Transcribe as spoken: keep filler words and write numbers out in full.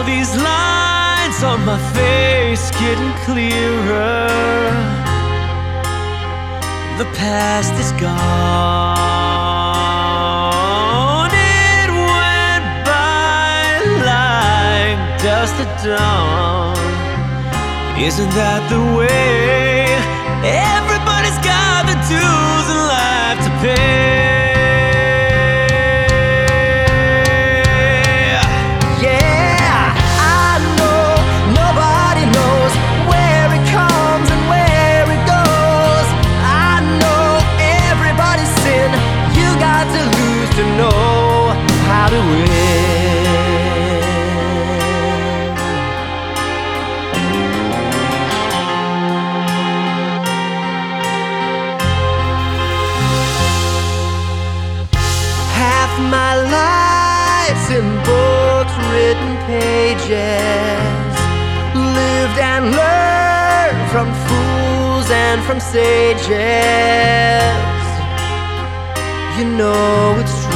these lines on my face getting clearer. The past is gone. It went by like dust at dawn. Isn't that the way? Everybody's got the dues in life to pay. To know how to win. Half my life's in books, written pages, lived and learned from fools and from sages. You know it's true.